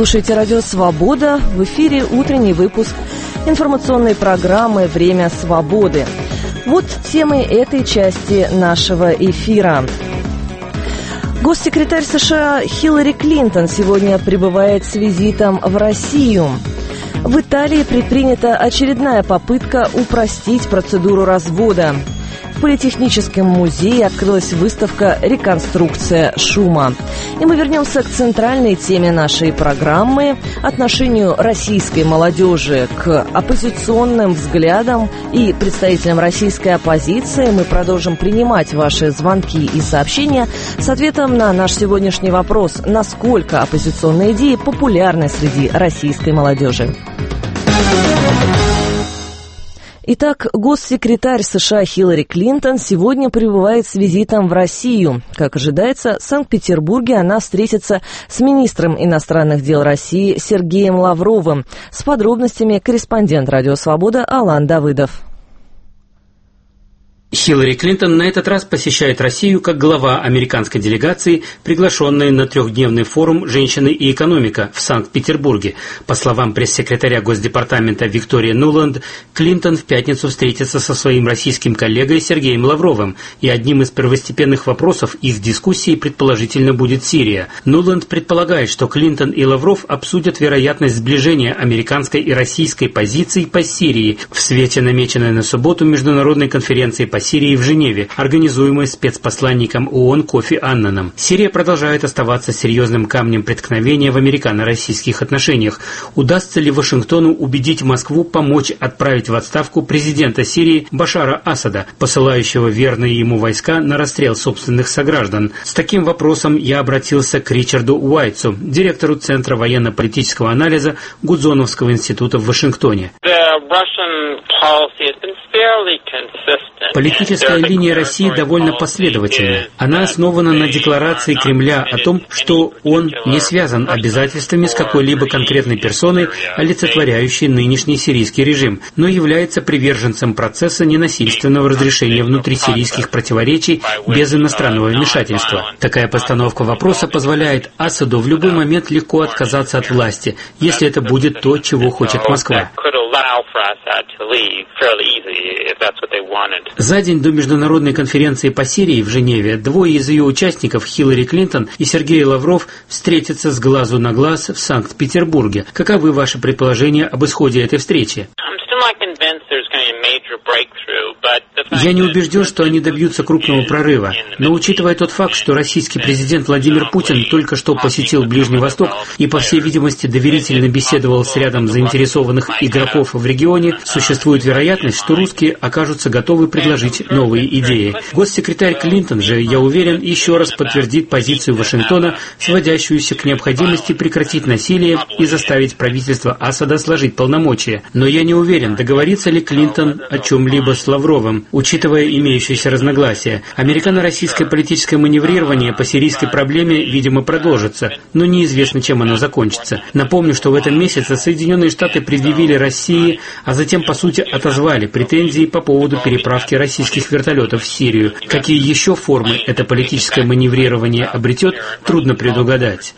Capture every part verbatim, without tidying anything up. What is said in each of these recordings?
слушаете радио «Свобода». В эфире утренний выпуск информационной программы «Время свободы». Вот темы этой части нашего эфира. Госсекретарь США Хиллари Клинтон сегодня прибывает с визитом в Россию. В Италии предпринята очередная попытка упростить процедуру развода. В Политехническом музее открылась выставка «Реконструкция шума». И мы вернемся к центральной теме нашей программы – отношению российской молодежи к оппозиционным взглядам и представителям российской оппозиции. Мы продолжим принимать ваши звонки и сообщения с ответом на наш сегодняшний вопрос: насколько оппозиционные идеи популярны среди российской молодежи? Итак, госсекретарь США Хиллари Клинтон сегодня прибывает с визитом в Россию. Как ожидается, в Санкт-Петербурге она встретится с министром иностранных дел России Сергеем Лавровым. С подробностями корреспондент «Радио Свобода» Алан Давыдов. Хиллари Клинтон на этот раз посещает Россию как глава американской делегации, приглашенной на трехдневный форум «Женщины и экономика» в Санкт-Петербурге. По словам пресс-секретаря Госдепартамента Виктории Нуланд, Клинтон в пятницу встретится со своим российским коллегой Сергеем Лавровым, и одним из первостепенных вопросов их дискуссии предположительно будет Сирия. Нуланд предполагает, что Клинтон и Лавров обсудят вероятность сближения американской и российской позиций по Сирии в свете намеченной на субботу международной конференции по Сирии в Женеве, организуемой спецпосланником ООН Кофи Аннаном. Сирия продолжает оставаться серьезным камнем преткновения в американо-российских отношениях. Удастся ли Вашингтону убедить Москву помочь отправить в отставку президента Сирии Башара Асада, посылающего верные ему войска на расстрел собственных сограждан? С таким вопросом я обратился к Ричарду Уайтсу, директору Центра военно-политического анализа Гудзоновского института в Вашингтоне. Политическая линия России довольно последовательна. Она основана на декларации Кремля о том, что он не связан обязательствами с какой-либо конкретной персоной, олицетворяющей нынешний сирийский режим, но является приверженцем процесса ненасильственного разрешения внутрисирийских противоречий без иностранного вмешательства. Такая постановка вопроса позволяет Асаду в любой момент легко отказаться от власти, если это будет то, чего хочет Москва. За день до международной конференции по Сирии в Женеве двое из ее участников, Хиллари Клинтон и Сергей Лавров, встретятся с глазу на глаз в Санкт-Петербурге. Каковы ваши предположения об исходе этой встречи? Я не убежден, что они добьются крупного прорыва, но учитывая тот факт, что российский президент Владимир Путин только что посетил Ближний Восток и, по всей видимости, доверительно беседовал с рядом заинтересованных игроков в регионе, существует вероятность, что русские окажутся готовы предложить новые идеи. Госсекретарь Клинтон же, я уверен, еще раз подтвердит позицию Вашингтона, сводящуюся к необходимости прекратить насилие и заставить правительство Асада сложить полномочия. Но я не уверен, договорится ли Клинтон о чем-либо с Лавровым, учитывая имеющиеся разногласия. Американо-российское политическое маневрирование по сирийской проблеме, видимо, продолжится, но неизвестно, чем оно закончится. Напомню, что в этом месяце Соединенные Штаты предъявили России, а затем, по сути, отозвали претензии по поводу переправки российских вертолетов в Сирию. Какие еще формы это политическое маневрирование обретет, трудно предугадать.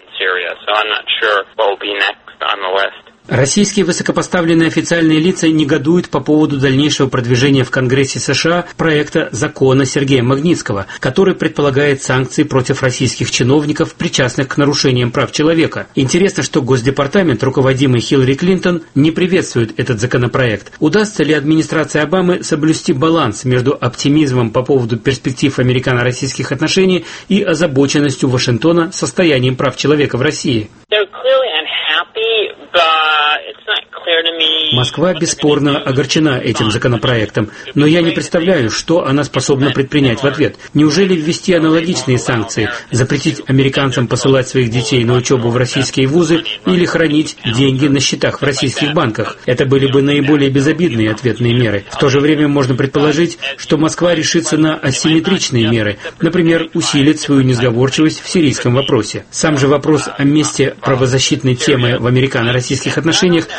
Российские высокопоставленные официальные лица негодуют по поводу дальнейшего продвижения в Конгрессе США проекта закона Сергея Магнитского, который предполагает санкции против российских чиновников, причастных к нарушениям прав человека. Интересно, что Госдепартамент, руководимый Хиллари Клинтон, не приветствует этот законопроект. Удастся ли администрации Обамы соблюсти баланс между оптимизмом по поводу перспектив американо-российских отношений и озабоченностью Вашингтона состоянием прав человека в России? Москва бесспорно огорчена этим законопроектом, но я не представляю, что она способна предпринять в ответ. Неужели ввести аналогичные санкции, запретить американцам посылать своих детей на учебу в российские вузы или хранить деньги на счетах в российских банках? Это были бы наиболее безобидные ответные меры. В то же время можно предположить, что Москва решится на асимметричные меры, например, усилит свою несговорчивость в сирийском вопросе. Сам же вопрос о месте правозащитной темы в американо-российских отношениях довольно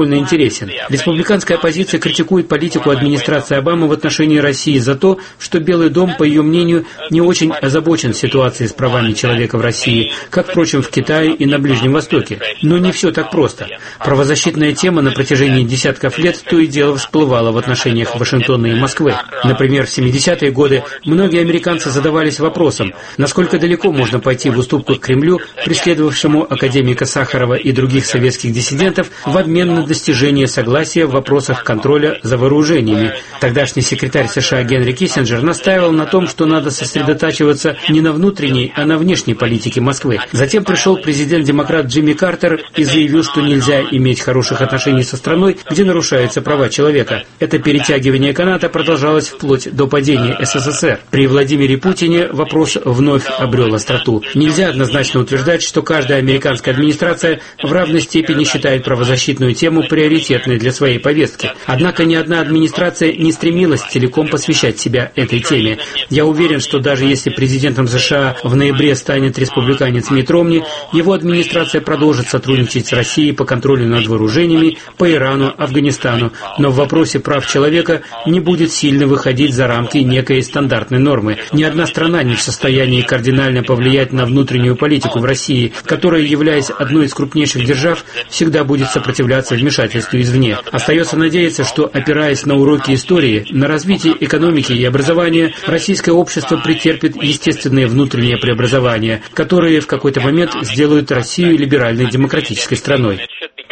довольно интересен. Республиканская оппозиция критикует политику администрации Обамы в отношении России за то, что Белый дом, по ее мнению, не очень озабочен ситуацией с правами человека в России, как, впрочем, в Китае и на Ближнем Востоке. Но не все так просто. Правозащитная тема на протяжении десятков лет то и дело всплывала в отношениях Вашингтона и Москвы. Например, в семидесятые годы многие американцы задавались вопросом, насколько далеко можно пойти в уступку к Кремлю, преследовавшему академика Сахарова и других советских диссидентов, в обмен на достижение согласия в вопросах контроля за вооружениями. Тогдашний секретарь США Генри Киссинджер настаивал на том, что надо сосредотачиваться не на внутренней, а на внешней политике Москвы. Затем пришел президент-демократ Джимми Картер и заявил, что нельзя иметь хороших отношений со страной, где нарушаются права человека. Это перетягивание каната продолжалось вплоть до падения СССР. При Владимире Путине вопрос вновь обрел остроту. Нельзя однозначно утверждать, что каждая американская администрация в равной степени считает правозащитную тему приоритетной для своей повестки. Однако ни одна администрация не стремилась целиком посвящать себя этой теме. Я уверен, что даже если президентом США в ноябре станет республиканец Митт Ромни, его администрация продолжит сотрудничать с Россией по контролю над вооружениями, по Ирану, Афганистану, но в вопросе прав человека не будет сильно выходить за рамки некой стандартной нормы. Ни одна страна не в состоянии кардинально повлиять на внутреннюю политику в России, которая, являясь одной из крупнейших держав, всегда будет сопротивляться вмешательству извне. Остается надеяться, что, опираясь на уроки истории, на развитие экономики и образования, российское общество претерпит естественные внутренние преобразования, которые в какой-то момент сделают Россию либеральной демократической страной.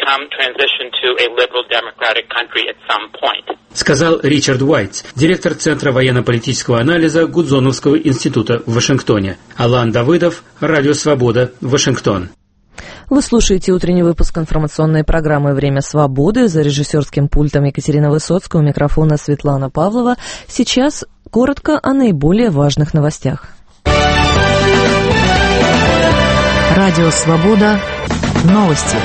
Сказал Ричард Уайтс, директор Центра военно-политического анализа Гудзоновского института в Вашингтоне. Алан Давыдов, Радио Свобода, Вашингтон. Вы слушаете утренний выпуск информационной программы «Время свободы». За режиссерским пультом Екатерина Высоцкая, у микрофона Светлана Павлова. Сейчас коротко о наиболее важных новостях. Радио «Свобода». Новости.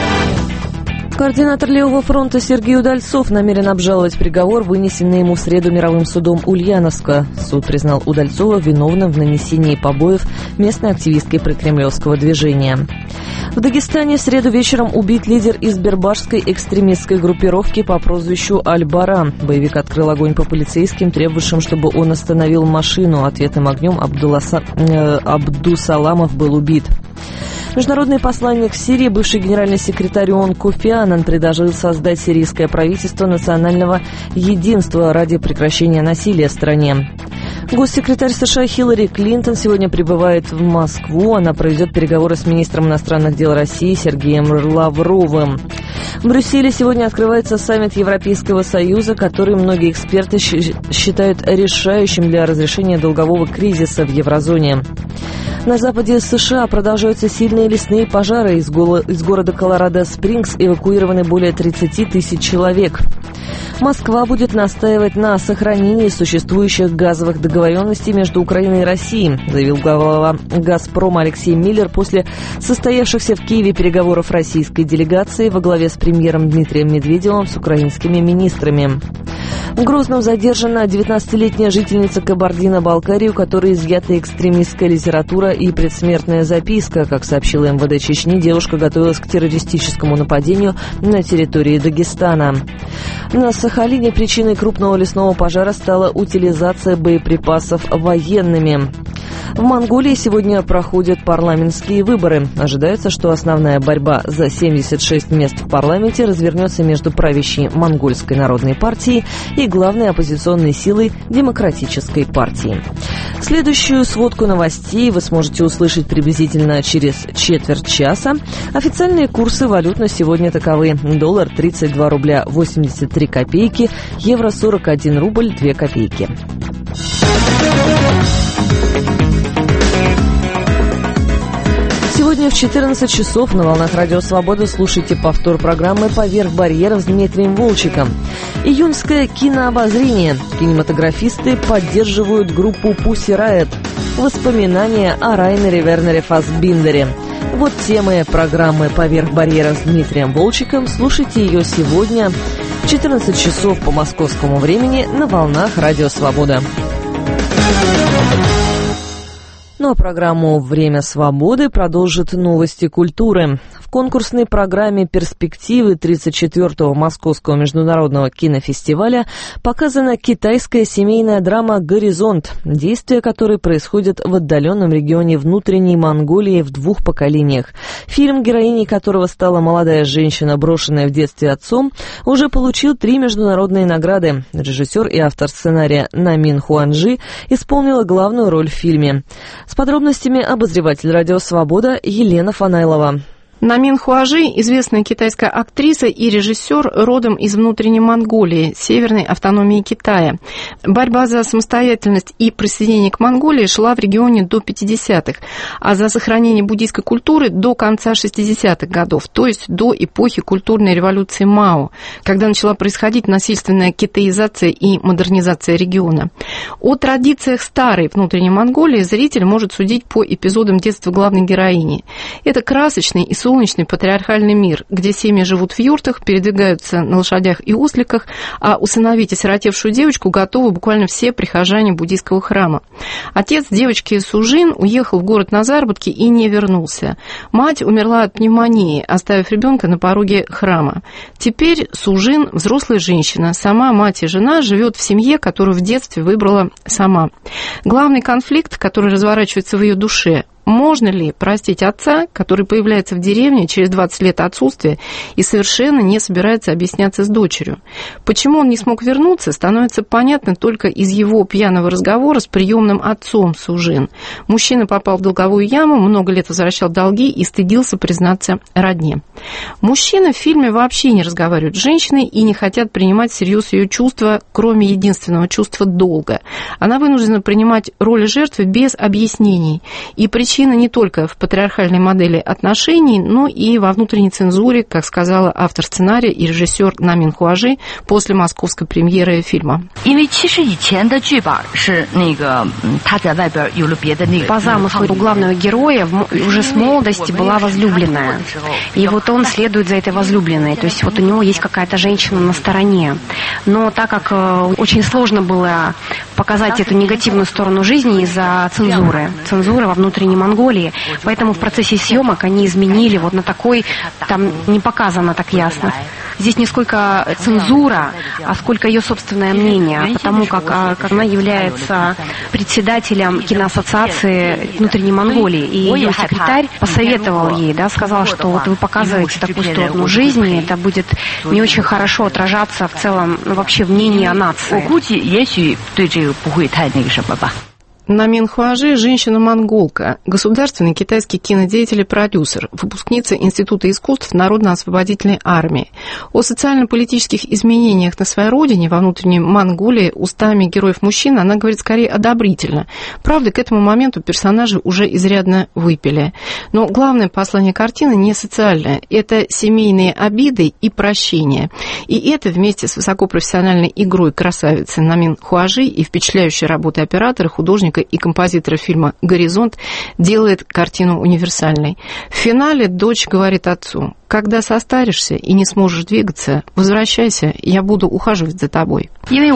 Координатор Левого фронта Сергей Удальцов намерен обжаловать приговор, вынесенный ему в среду мировым судом Ульяновска. Суд признал Удальцова виновным в нанесении побоев местной активистке прокремлевского движения. В Дагестане в среду вечером убит лидер избербашской экстремистской группировки по прозвищу Аль-Бара. Боевик открыл огонь по полицейским, требовавшим, чтобы он остановил машину. Ответным огнем Абдуласа... э, Абдусаламов был убит. Международный посланник в Сирии, бывший генеральный секретарь ООН Кофи Аннан предложил создать сирийское правительство национального единства ради прекращения насилия в стране. Госсекретарь США Хиллари Клинтон сегодня прибывает в Москву. Она проведет переговоры с министром иностранных дел России Сергеем Лавровым. В Брюсселе сегодня открывается саммит Европейского Союза, который многие эксперты считают решающим для разрешения долгового кризиса в еврозоне. На западе США продолжаются сильные лесные пожары. Из, го- из города Колорадо-Спрингс эвакуированы более тридцать тысяч человек. Москва будет настаивать на сохранении существующих газовых договоренностей между Украиной и Россией, заявил глава «Газпрома» Алексей Миллер после состоявшихся в Киеве переговоров российской делегации во главе с премьером Дмитрием Медведевым с украинскими министрами. В Грозном задержана девятнадцатилетняя жительница Кабардино-Балкарии, у которой изъята экстремистская литература и предсмертная записка. Как сообщила эм вэ дэ Чечни, девушка готовилась к террористическому нападению на территории Дагестана. На Сахалине причиной крупного лесного пожара стала утилизация боеприпасов военными. В Монголии сегодня проходят парламентские выборы. Ожидается, что основная борьба за семьдесят шесть мест в парламенте развернется между правящей Монгольской народной партией и главной оппозиционной силой Демократической партии. Следующую сводку новостей вы сможете услышать приблизительно через четверть часа. Официальные курсы валют на сегодня таковы: доллар тридцать два рубля восемьдесят три копейки, евро сорок один рубль две копейки. Сегодня в четырнадцать часов на волнах Радио Свобода слушайте повтор программы «Поверх барьеров» с Дмитрием Волчиком. Июньское кинообозрение. Кинематографисты поддерживают группу Pussy Riot. Воспоминания о Райнере Вернере Фассбиндере. Вот темы программы «Поверх барьеров» с Дмитрием Волчиком. Слушайте ее сегодня в четырнадцать часов по московскому времени на волнах Радио Свобода. Ну а программу «Время свободы» продолжит новости культуры. В конкурсной программе «Перспективы» тридцать четвёртого Московского международного кинофестиваля показана китайская семейная драма «Горизонт», действие которой происходит в отдаленном регионе внутренней Монголии в двух поколениях. Фильм, героиней которого стала молодая женщина, брошенная в детстве отцом, уже получил три международные награды. Режиссер и автор сценария Намин Хуанжи исполнила главную роль в фильме. С подробностями обозреватель «Радио Свобода» Елена Фанайлова. Намин Хуанжи – известная китайская актриса и режиссер, родом из внутренней Монголии, северной автономии Китая. Борьба за самостоятельность и присоединение к Монголии шла в регионе до пятидесятых, а за сохранение буддийской культуры до конца шестидесятых годов, то есть до эпохи культурной революции Мао, когда начала происходить насильственная китаизация и модернизация региона. О традициях старой внутренней Монголии зритель может судить по эпизодам детства главной героини. Это красочный и солнечный патриархальный мир, где семьи живут в юртах, передвигаются на лошадях и осликах, а усыновить осиротевшую девочку готовы буквально все прихожане буддийского храма. Отец девочки Сужин уехал в город на заработки и не вернулся. Мать умерла от пневмонии, оставив ребенка на пороге храма. Теперь Сужин, взрослая женщина, сама мать и жена, живет в семье, которую в детстве выбрала сама. Главный конфликт, который разворачивается в ее душе: можно ли простить отца, который появляется в деревне через двадцать лет отсутствия и совершенно не собирается объясняться с дочерью? Почему он не смог вернуться, становится понятно только из его пьяного разговора с приемным отцом Сужин. Мужчина попал в долговую яму, много лет возвращал долги и стыдился признаться родне. Мужчины в фильме вообще не разговаривают с женщиной и не хотят принимать всерьез ее чувства, кроме единственного чувства долга. Она вынуждена принимать роль жертвы без объяснений. И причина Причина не только в патриархальной модели отношений, но и во внутренней цензуре, как сказала автор сценария и режиссер Намин Хуанжи после московской премьеры фильма. По замыслу у главного героя уже с молодости была возлюбленная. И вот он следует за этой возлюбленной. То есть вот у него есть какая-то женщина на стороне. Но так как очень сложно было показать эту негативную сторону жизни из-за цензуры, цензуры во внутренней Монголии, поэтому в процессе съемок они изменили вот на такой, там не показано так ясно. Здесь не сколько цензура, а сколько ее собственное мнение, потому как, как она является председателем киноассоциации внутренней Монголии, и ее секретарь посоветовал ей, да, сказал, что вот вы показываете такую сторону жизни, это будет не очень хорошо отражаться в целом, ну, вообще в мнении о нации. Намин Хуанжи – женщина-монголка, государственный китайский кинодеятель и продюсер, выпускница Института искусств Народно-освободительной армии. О социально-политических изменениях на своей родине, во внутренней Монголии, устами героев-мужчин она говорит скорее одобрительно. Правда, к этому моменту персонажи уже изрядно выпили. Но главное послание картины не социальное – это семейные обиды и прощения. И это вместе с высокопрофессиональной игрой красавицы Намин Хуанжи и впечатляющей работой оператора, художника и композитора фильма «Горизонт» делает картину универсальной. В финале дочь говорит отцу: «Когда состаришься и не сможешь двигаться, возвращайся, я буду ухаживать за тобой».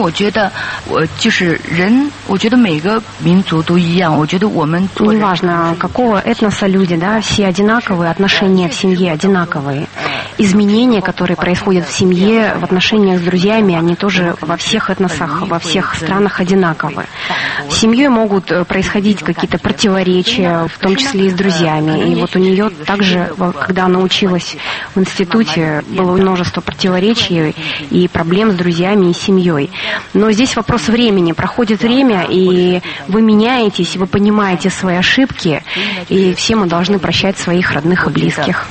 Неважно, какого этноса люди, да, все одинаковые, отношения в семье одинаковые. Изменения, которые происходят в семье, в отношениях с друзьями, они тоже во всех этносах, во всех странах одинаковы. В семье могут происходить какие-то противоречия, в том числе и с друзьями. И вот у нее также, когда она училась в институте, было множество противоречий и проблем с друзьями и семьей. Но здесь вопрос времени. Проходит время, и вы меняетесь, вы понимаете свои ошибки, и все мы должны прощать своих родных и близких.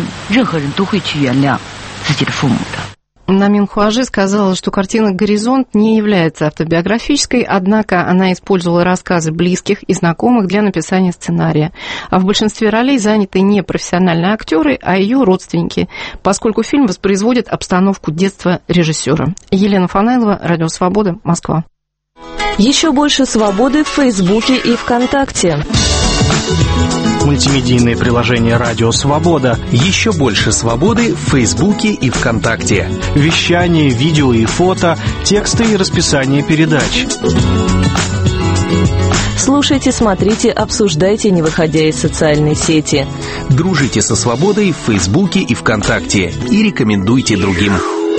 Намин Хуанжи сказала, что картина «Горизонт» не является автобиографической, однако она использовала рассказы близких и знакомых для написания сценария. А в большинстве ролей заняты не профессиональные актеры, а ее родственники, поскольку фильм воспроизводит обстановку детства режиссера. Елена Фанайлова, Радио Свобода, Москва. Еще больше свободы в Фейсбуке и ВКонтакте. Мультимедийное приложение «Радио Свобода». Еще больше свободы в Фейсбуке и ВКонтакте. Вещание, видео и фото, тексты и расписание передач. Слушайте, смотрите, обсуждайте, не выходя из социальной сети. Дружите со свободой в Фейсбуке и ВКонтакте и рекомендуйте другим.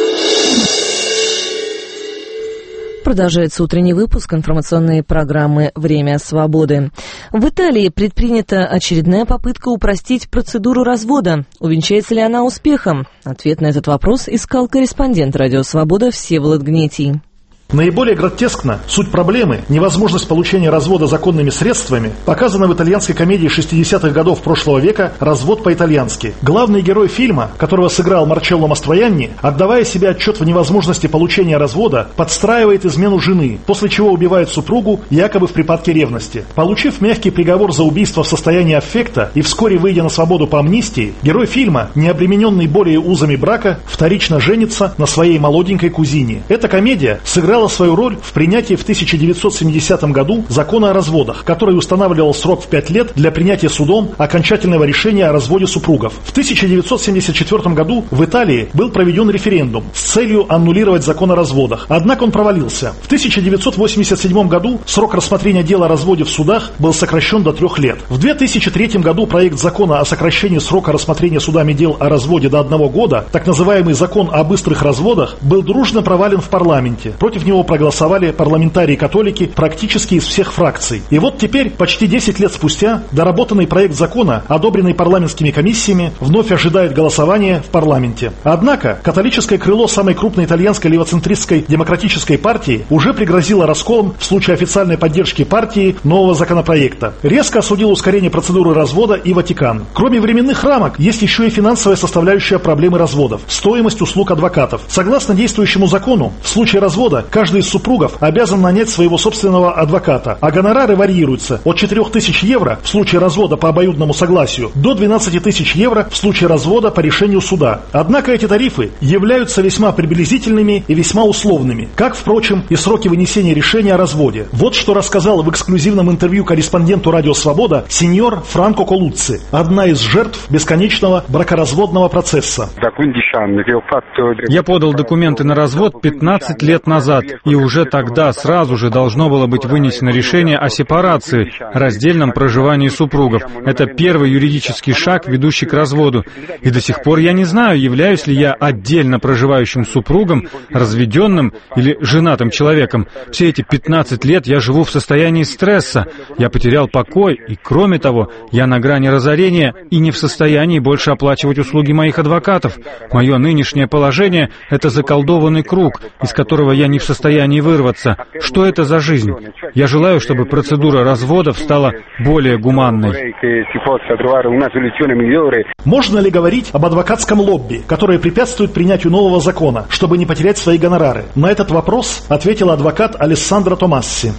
Продолжается утренний выпуск информационной программы «Время свободы». В Италии предпринята очередная попытка упростить процедуру развода. Увенчается ли она успехом? Ответ на этот вопрос искал корреспондент «Радио Свобода» Всеволод Гнетий. Наиболее гротескно суть проблемы, невозможность получения развода законными средствами, показана в итальянской комедии шестидесятых годов прошлого века «Развод по-итальянски». Главный герой фильма, которого сыграл Марчелло Мастроянни, отдавая себе отчет в невозможности получения развода, подстраивает измену жены, после чего убивает супругу якобы в припадке ревности. Получив мягкий приговор за убийство в состоянии аффекта и вскоре выйдя на свободу по амнистии, герой фильма, не обремененный более узами брака, вторично женится на своей молоденькой кузине. Эта комедия сыграла свою роль в принятии в тысяча девятьсот семидесятом году закона о разводах, который устанавливал срок в пять лет для принятия судом окончательного решения о разводе супругов. В тысяча девятьсот семьдесят четвёртом году в Италии был проведен референдум с целью аннулировать закон о разводах. Однако он провалился. В тысяча девятьсот восемьдесят седьмом году срок рассмотрения дела о разводе в судах был сокращен до трех лет. В две тысячи третьем году проект закона о сокращении срока рассмотрения судами дел о разводе до одного года, так называемый закон о быстрых разводах, был дружно провален в парламенте. Против него проголосовали парламентарии-католики практически из всех фракций. И вот теперь, почти десять лет спустя, доработанный проект закона, одобренный парламентскими комиссиями, вновь ожидает голосования в парламенте. Однако, католическое крыло самой крупной итальянской левоцентристской демократической партии уже пригрозило расколом в случае официальной поддержки партии нового законопроекта. Резко осудил ускорение процедуры развода и Ватикан. Кроме временных рамок, есть еще и финансовая составляющая проблемы разводов – стоимость услуг адвокатов. Согласно действующему закону, в случае развода каждый из супругов обязан нанять своего собственного адвоката, а гонорары варьируются от четырёх тысяч евро в случае развода по обоюдному согласию до двенадцати тысяч евро в случае развода по решению суда. Однако эти тарифы являются весьма приблизительными и весьма условными, как, впрочем, и сроки вынесения решения о разводе. Вот что рассказал в эксклюзивном интервью корреспонденту «Радио Свобода» сеньор Франко Колуцци, одна из жертв бесконечного бракоразводного процесса. Я подал документы на развод пятнадцать лет назад, и уже тогда сразу же должно было быть вынесено решение о сепарации, раздельном проживании супругов. Это первый юридический шаг, ведущий к разводу. И до сих пор я не знаю, являюсь ли я отдельно проживающим супругом, разведенным или женатым человеком. Все эти пятнадцать лет я живу в состоянии стресса. Я потерял покой, и кроме того, я на грани разорения и не в состоянии больше оплачивать услуги моих адвокатов. Мое нынешнее положение — это заколдованный круг, из которого я не в состоянии вырваться. Что это за жизнь? Я желаю, чтобы процедура разводов стала более гуманной. Можно ли говорить об адвокатском лобби, которое препятствует принятию нового закона, чтобы не потерять свои гонорары? На этот вопрос ответил адвокат Алессандро Томасси.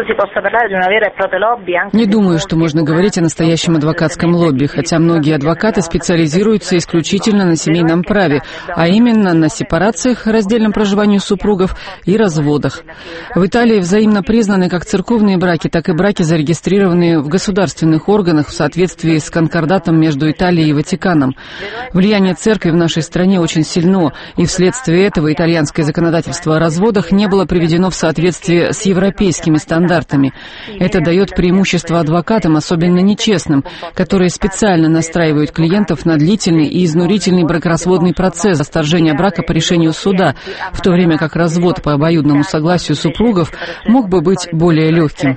Не думаю, что можно говорить о настоящем адвокатском лобби, хотя многие адвокаты специализируются исключительно на семейном праве, а именно на сепарациях, раздельном проживании супругов и разводах. В Италии взаимно признаны как церковные браки, так и браки, зарегистрированные в государственных органах в соответствии с конкордатом между Италией и Ватиканом. Влияние церкви в нашей стране очень сильно, и вследствие этого итальянское законодательство о разводах не было приведено в соответствие с европейскими стандартами. Это дает преимущество адвокатам, особенно нечестным, которые специально настраивают клиентов на длительный и изнурительный бракоразводный процесс расторжения брака по решению суда, в то время как развод по обоюдному согласию супругов мог бы быть более легким.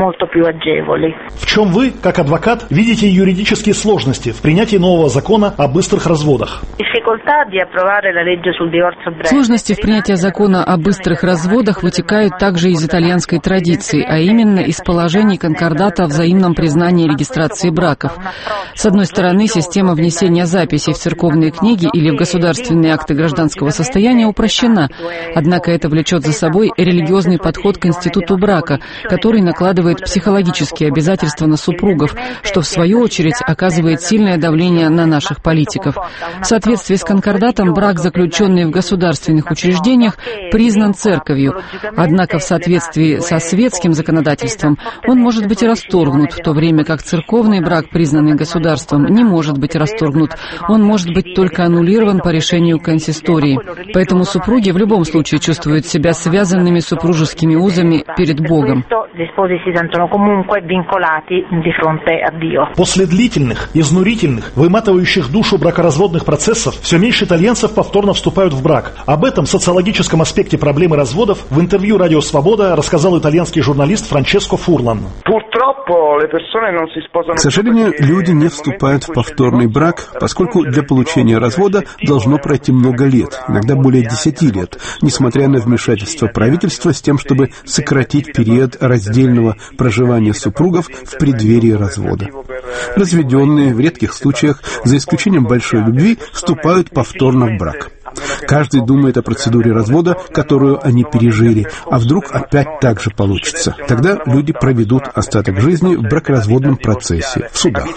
В чем вы, как адвокат, видите юридические сложности в принятии нового закона о быстрых разводах? Сложности в принятии закона о быстрых разводах вытекают также из итальянской традиции, а именно из положений конкордата о взаимном признании и регистрации браков. С одной стороны, система внесения записей в церковные книги или в государственные акты гражданского состояния упрощена, однако это влечет за собой религиозный подход к институту брака, который накладывает психологические обязательства на супругов, что в свою очередь оказывает сильное давление на наших политиков. В соответствии с конкордатом брак, заключенный в государственных учреждениях, признан церковью, однако в соответствии со светским законодательством он может быть расторгнут, в то время как церковный брак, признанный государством, не может быть расторгнут, он может быть только аннулирован по решению консистории. Поэтому супруги в любом случае чувствуют себя связанными супружескими узами перед Богом. После длительных, изнурительных, выматывающих душу бракоразводных процессов все меньше итальянцев повторно вступают в брак. Об этом социологическом аспекте проблемы разводов в интервью «Радио Свобода» рассказал итальянский журналист Франческо Фурлан. К сожалению, люди не вступают в повторный брак, поскольку для получения развода должно пройти много лет, иногда более десяти лет, несмотря на вмешательство правительства с тем, чтобы сократить период раздельного проживания супругов в преддверии развода. Разведенные, в редких случаях, за исключением большой любви, вступают повторно в брак. Каждый думает о процедуре развода, которую они пережили, а вдруг опять так же получится. Тогда люди проведут остаток жизни в бракоразводном процессе, в судах.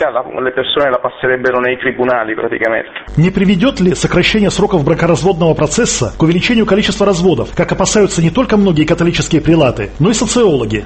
Не приведет ли сокращение сроков бракоразводного процесса к увеличению количества разводов, как опасаются не только многие католические прелаты, но и социологи?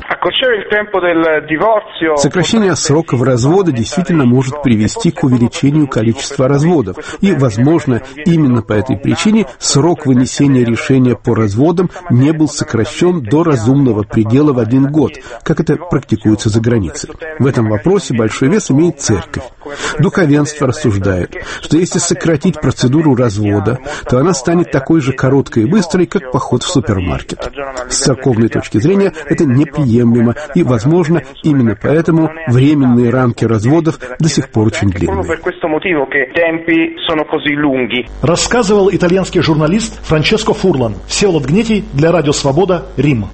Сокращение сроков развода действительно может привести к увеличению количества разводов. И, возможно, именно по этой причине срок вынесения решения по разводам не был сокращен до разумного предела в один год, как это практикуется за границей. В этом вопросе большой вес имеет церковь. Духовенство рассуждает, что если сократить процедуру развода, то она станет такой же короткой и быстрой, как поход в супермаркет. С церковной точки зрения это неприемлемо, и, возможно, именно поэтому временные рамки разводов до сих пор очень длинные. Рассказывал итальянский журналист Франческо Фурлан. Всеволод Гнетий для Радио Свобода, Рим.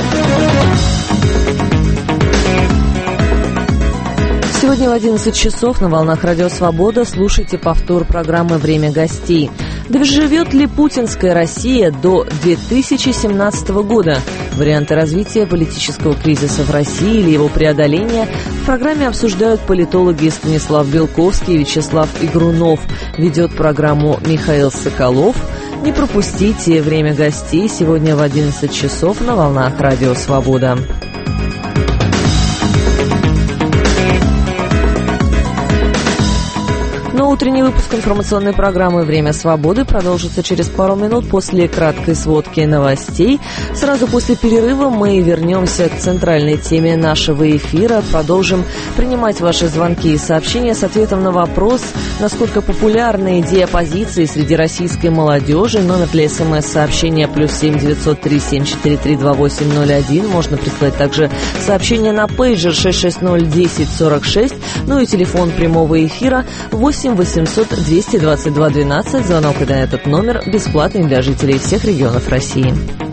Сегодня в одиннадцать часов на волнах Радио Свобода слушайте повтор программы «Время гостей». Доживет ли путинская Россия до две тысячи семнадцатого года? Варианты развития политического кризиса в России или его преодоления в программе обсуждают политологи Станислав Белковский и Вячеслав Игрунов. Ведет программу Михаил Соколов. Не пропустите «Время гостей» сегодня в одиннадцать часов на волнах Радио Свобода. Но утренний выпуск информационной программы «Время свободы» продолжится через пару минут после краткой сводки новостей. Сразу после перерыва мы вернемся к центральной теме нашего эфира. Продолжим принимать ваши звонки и сообщения с ответом на вопрос, насколько популярна идея оппозиции среди российской молодежи. Номер для смс-сообщения плюс семь девятьсот три семь четыре три два восемь ноль один. Можно прислать также сообщение на пейджер шесть шесть ноль десять сорок шесть. Ну и телефон прямого эфира восемь восемьсот двести двадцать два двенадцать. Звонок на этот номер бесплатный для жителей всех регионов России.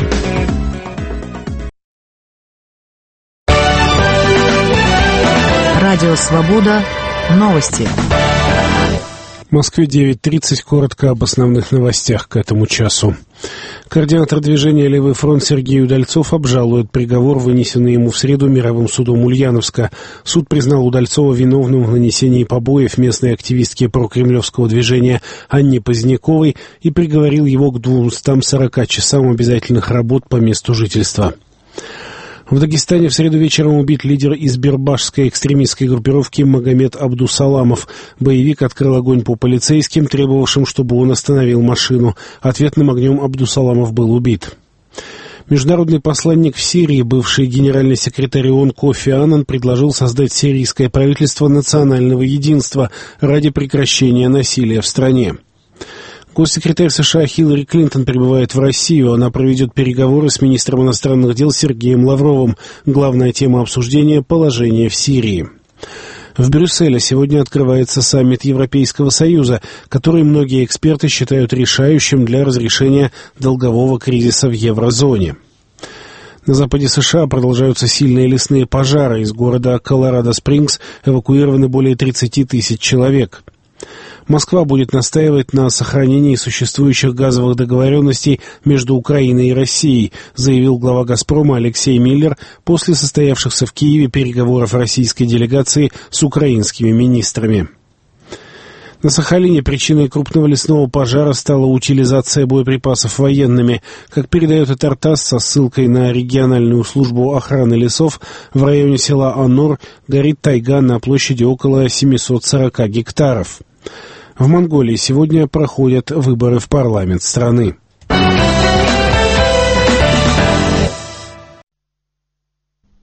Радио Свобода. Новости. В Москве девять тридцать. Коротко об основных новостях к этому часу. Координатор движения «Левый фронт» Сергей Удальцов обжалует приговор, вынесенный ему в среду мировым судом Ульяновска. Суд признал Удальцова виновным в нанесении побоев местной активистке прокремлевского движения Анне Поздняковой и приговорил его к двумстам сорока часам обязательных работ по месту жительства. В Дагестане в среду вечером убит лидер избербашской экстремистской группировки Магомед Абдусаламов. Боевик открыл огонь по полицейским, требовавшим, чтобы он остановил машину. Ответным огнем Абдусаламов был убит. Международный посланник в Сирии, бывший генеральный секретарь ООН Кофи Аннан, предложил создать сирийское правительство национального единства ради прекращения насилия в стране. Госсекретарь США Хиллари Клинтон прибывает в Россию. Она проведет переговоры с министром иностранных дел Сергеем Лавровым. Главная тема обсуждения – положение в Сирии. В Брюсселе сегодня открывается саммит Европейского Союза, который многие эксперты считают решающим для разрешения долгового кризиса в еврозоне. На западе США продолжаются сильные лесные пожары. Из города Колорадо-Спрингс эвакуированы более тридцати тысяч человек. Москва будет настаивать на сохранении существующих газовых договоренностей между Украиной и Россией, заявил глава «Газпрома» Алексей Миллер после состоявшихся в Киеве переговоров российской делегации с украинскими министрами. На Сахалине причиной крупного лесного пожара стала утилизация боеприпасов военными. Как передает это ТАСС со ссылкой на региональную службу охраны лесов, в районе села Анор горит тайга на площади около семисот сорока гектаров. В Монголии сегодня проходят выборы в парламент страны.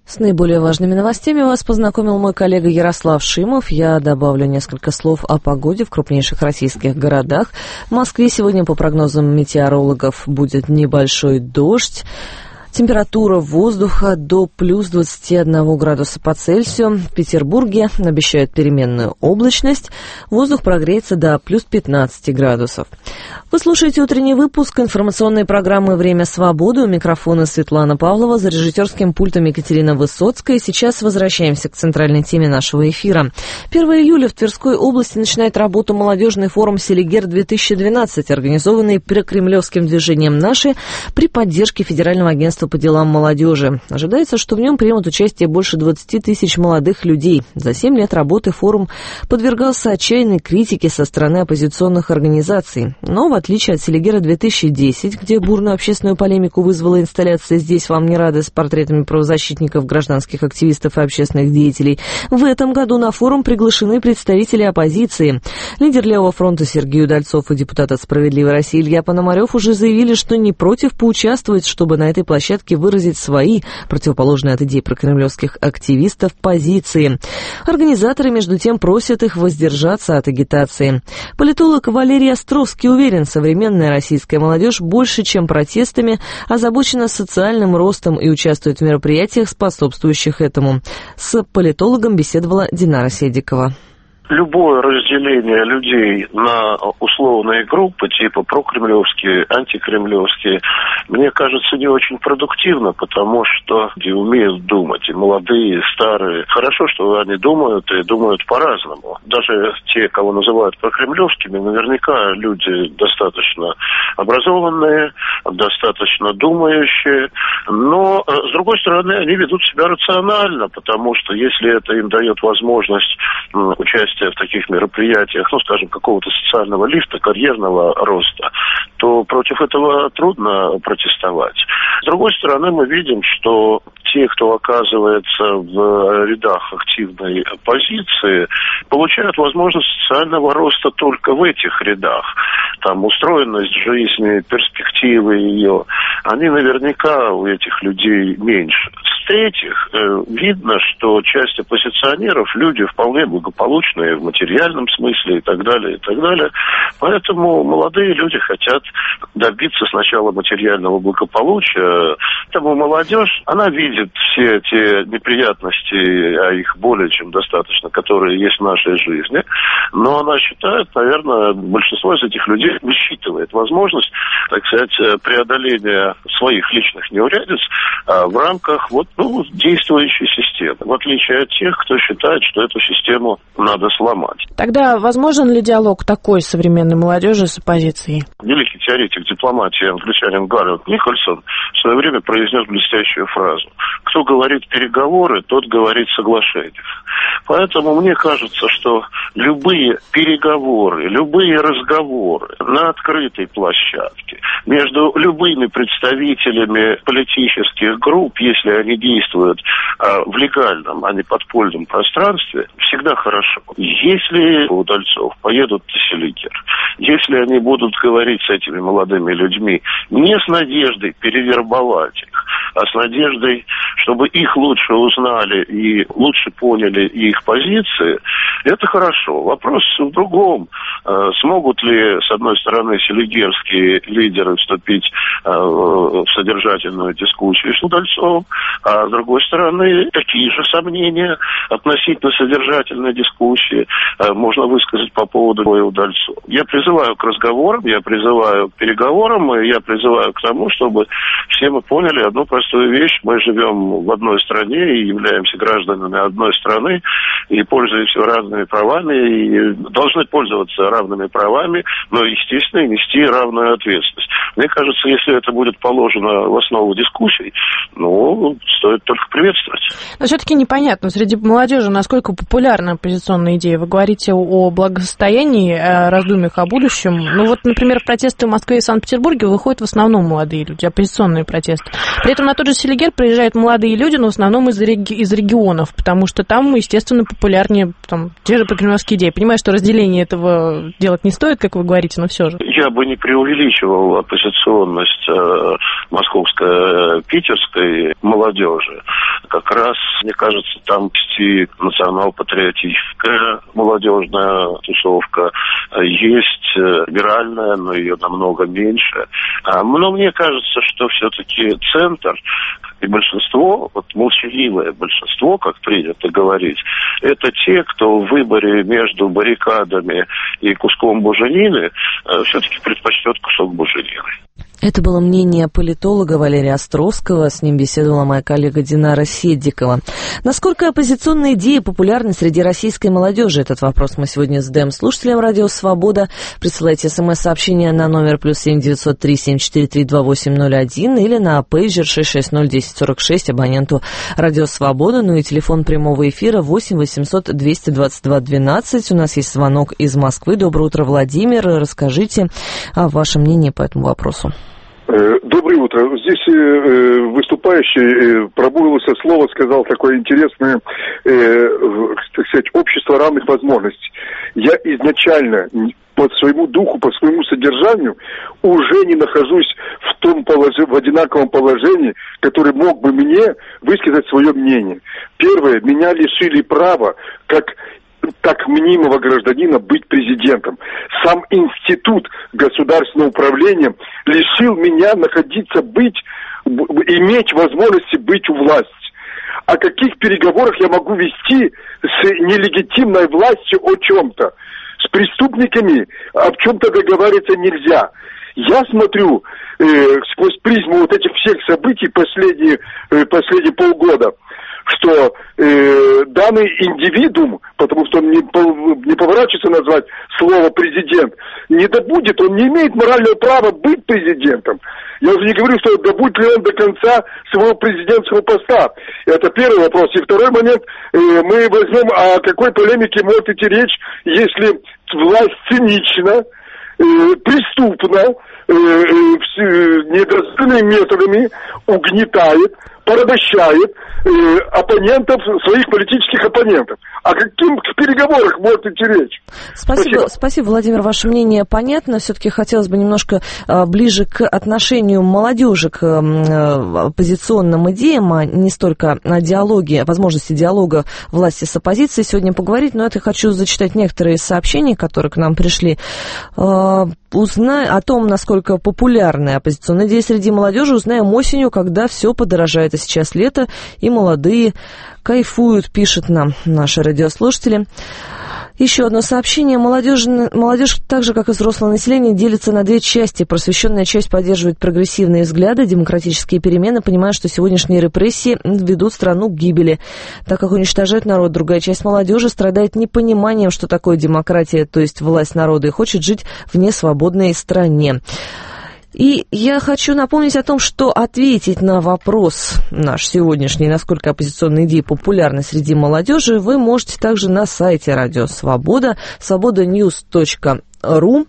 С наиболее важными новостями вас познакомил мой коллега Ярослав Шимов. Я добавлю несколько слов о погоде в крупнейших российских городах. В Москве сегодня, по прогнозам метеорологов, будет небольшой дождь. Температура воздуха до плюс двадцати одного градуса по Цельсию. В Петербурге обещают переменную облачность. Воздух прогреется до плюс пятнадцати градусов. Вы слушаете утренний выпуск информационной программы «Время свободы». У микрофона Светлана Павлова, за режиссерским пультом Екатерина Высоцкая. Сейчас возвращаемся к центральной теме нашего эфира. первого июля в Тверской области начинает работу молодежный форум «Селигер-две тысячи двенадцать», организованный прокремлевским движением «Наши» при поддержке Федерального агентства по делам молодежи. Ожидается, что в нем примут участие больше двадцати тысяч молодых людей. За семь лет работы форум подвергался отчаянной критике со стороны оппозиционных организаций. Но, в отличие от Селигера-две тысячи десять, где бурную общественную полемику вызвала инсталляция «Здесь вам не рады» с портретами правозащитников, гражданских активистов и общественных деятелей, в этом году на форум приглашены представители оппозиции. Лидер Левого фронта Сергей Удальцов и депутат от «Справедливой России» Илья Пономарев уже заявили, что не против поучаствовать, чтобы на этой площадке выразить свои, противоположные от идей прокремлевских активистов, позиции. Организаторы, между тем, просят их воздержаться от агитации. Политолог Валерий Островский уверен, современная российская молодежь больше, чем протестами, озабочена социальным ростом и участвует в мероприятиях, способствующих этому. С политологом беседовала Динара Седикова. Любое разделение людей на условные группы, типа прокремлевские, антикремлевские, мне кажется, не очень продуктивно, потому что люди умеют думать, и молодые, и старые. Хорошо, что они думают, и думают по-разному. Даже те, кого называют прокремлевскими, наверняка люди достаточно образованные, достаточно думающие, но, с другой стороны, они ведут себя рационально, потому что если это им дает возможность участия в таких мероприятиях, ну, скажем, какого-то социального лифта, карьерного роста, то против этого трудно протестовать. С другой стороны, мы видим, что те, кто оказывается в рядах активной оппозиции, получают возможность социального роста только в этих рядах. Там устроенность жизни, перспективы ее, они наверняка у этих людей меньше. В-третьих, видно, что часть оппозиционеров люди вполне благополучные в материальном смысле и так далее, и так далее. Поэтому молодые люди хотят добиться сначала материального благополучия. Поэтому молодежь, она видит все те неприятности, а их более чем достаточно, которые есть в нашей жизни. Но она считает, наверное, большинство из этих людей высчитывает возможность, так сказать, преодоления своих личных неурядиц в рамках вот, ну, действующей системы, в отличие от тех, кто считает, что эту систему надо сломать. Тогда возможен ли диалог такой современной молодежи с оппозицией? Великий теоретик дипломатии англичанин Гарольд Никольсон в свое время произнес блестящую фразу: кто говорит переговоры, тот говорит соглашение. Поэтому мне кажется, что любые переговоры, любые разговоры на открытой площадке между любыми представителями политических групп, если они действуют а, в легальном, а не подпольном пространстве, всегда хорошо. Если Удальцов поедут в Селигер, если они будут говорить с этими молодыми людьми не с надеждой перевербовать их, а с надеждой, чтобы их лучше узнали и лучше поняли их позиции, это хорошо. Вопрос в другом. Смогут ли, с одной стороны, селигерские лидеры вступить в содержательную дискуссию с Удальцовым, а с другой стороны, такие же сомнения относительно содержательной дискуссии можно высказать по поводу Удальцова. Я призываю к разговорам, я призываю к переговорам, и я призываю к тому, чтобы все мы поняли одну простую вещь. Мы живем в одной стране и являемся гражданами одной страны, и пользуемся разными правами, и должны пользоваться равными правами, но, естественно, и нести равную ответственность. Мне кажется, если это будет положено в основу дискуссий, ну, стоит только приветствовать. Но все-таки непонятно, среди молодежи насколько популярна оппозиционная идея. Вы говорите о благосостоянии, о раздумьях о будущем. Ну вот, например, протесты в Москве и Санкт-Петербурге выходят в основном молодые люди, оппозиционные протесты. При этом на тот же Селигер приезжают молодые люди, но в основном из, реги- из регионов, потому что там, естественно, популярнее там, те же прокремлевские идеи. Понимаю, что разделение этого делать не стоит, как вы говорите, но все же. Я бы не преувеличивал оппозиционность э, московско-питерской молодежи. как раз, мне кажется, там и национал-патриотическая молодежная тусовка, есть либеральная, но ее намного меньше. Но мне кажется, что все-таки центр и большинство, вот молчаливое большинство, как принято говорить, это те, кто в выборе между баррикадами и куском буженины все-таки предпочтет кусок буженины. Это было мнение политолога Валерия Островского. С ним беседовала моя коллега Динара Седдикова. Насколько оппозиционные идеи популярны среди российской молодежи? Этот вопрос мы сегодня задаем слушателям Радио Свобода. Присылайте смс-сообщение на номер плюс семь девятьсот три семь четыре три два восемь ноль один или на пейджер шесть шесть ноль десять сорок шесть абоненту Радио Свобода. Ну и телефон прямого эфира восемь восемьсот двести двадцать два двенадцать. У нас есть звонок из Москвы. Доброе утро, Владимир. Расскажите о вашем мнении по этому вопросу. Доброе утро. Здесь э, выступающий э, пробуился слово, сказал такое интересное, э, так сказать, общество равных возможностей. Я изначально по своему духу, по своему содержанию уже не нахожусь в том положении, в одинаковом положении, который мог бы мне высказать свое мнение. Первое, меня лишили права, как так мнимого гражданина, быть президентом. Сам институт государственного управления лишил меня находиться, быть, иметь возможности быть у власти. О каких переговорах я могу вести с нелегитимной властью о чем-то? С преступниками об чем-то договариваться нельзя. Я смотрю э, сквозь призму вот этих всех событий последние, э, последние полгода, что э, данный индивидуум, потому что он не, не поворачивается назвать слово президент, не добудет, он не имеет морального права быть президентом. Я уже не говорю, что добудет ли он до конца своего президентского поста. Это первый вопрос. И второй момент, э, мы возьмем, о какой полемике может идти речь, если власть цинична, э, преступна, э, э, недостойными методами угнетает, порабощает э, оппонентов, своих политических оппонентов. О каких переговорах может идти речь? Спасибо, спасибо, спасибо, Владимир, ваше мнение понятно. Все-таки хотелось бы немножко а, ближе к отношению молодежи к а, оппозиционным идеям, а не столько о диалоге, о возможности диалога власти с оппозицией сегодня поговорить, но это хочу зачитать некоторые сообщения, которые к нам пришли. А, узнай о том, насколько популярны оппозиционные идеи среди молодежи, узнаем осенью, когда все подорожает. А сейчас лето, и молодые кайфуют, пишут нам наши радиослушатели. Еще одно сообщение. Молодежь, молодежь, так же, как и взрослое население, делится на две части. Просвещенная часть поддерживает прогрессивные взгляды, демократические перемены, понимая, что сегодняшние репрессии ведут страну к гибели, так как уничтожают народ. Другая часть молодежи страдает непониманием, что такое демократия, то есть власть народа, и хочет жить в несвободной стране. И я хочу напомнить о том, что ответить на вопрос наш сегодняшний, насколько оппозиционные идеи популярны среди молодежи, вы можете также на сайте Радио Свобода, свобода ньюс точка ру.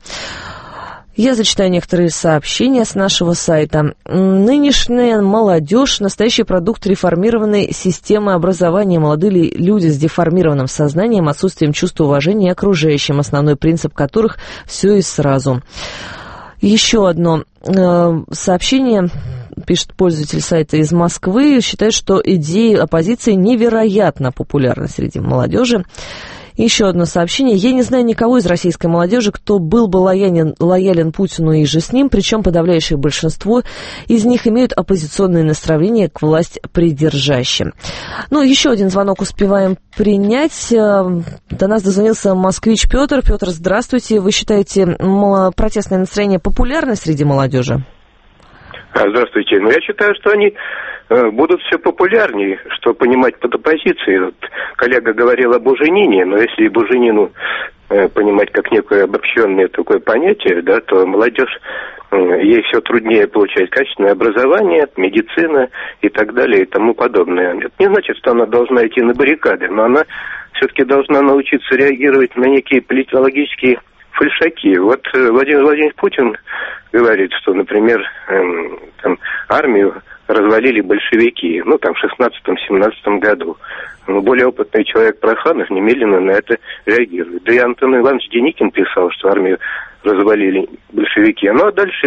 Я зачитаю некоторые сообщения с нашего сайта. Нынешняя молодежь – настоящий продукт реформированной системы образования. Молодые люди с деформированным сознанием, отсутствием чувства уважения окружающим, основной принцип которых – все и сразу. Еще одно э, сообщение, пишет пользователь сайта из Москвы, считает, что идеи оппозиции невероятно популярны среди молодежи. Еще одно сообщение. Я не знаю никого из российской молодежи, кто был бы лоялен, лоялен Путину и же с ним, причем подавляющее большинство из них имеют оппозиционное настроение к власть придержащим. Ну, еще один звонок успеваем принять. До нас дозвонился москвич Петр. Петр, здравствуйте. Вы считаете протестное настроение популярно среди молодежи? Здравствуйте. Ну, я считаю, что они будут все популярнее, что понимать под оппозицией. Вот коллега говорил об Буженине, но если Буженину э, понимать как некое обобщенное такое понятие, да, то молодежь, э, ей все труднее получать качественное образование, медицина и так далее и тому подобное. Это не значит, что она должна идти на баррикады, но она все-таки должна научиться реагировать на некие политологические фальшаки. Вот э, Владимир Владимирович Путин говорит, что, например, э, там, армию развалили большевики, ну, там, в шестнадцатом-семнадцатом году. Но более опытный человек Проханов немедленно на это реагирует. Да и Антон Иванович Деникин писал, что армию развалили большевики. Ну, а дальше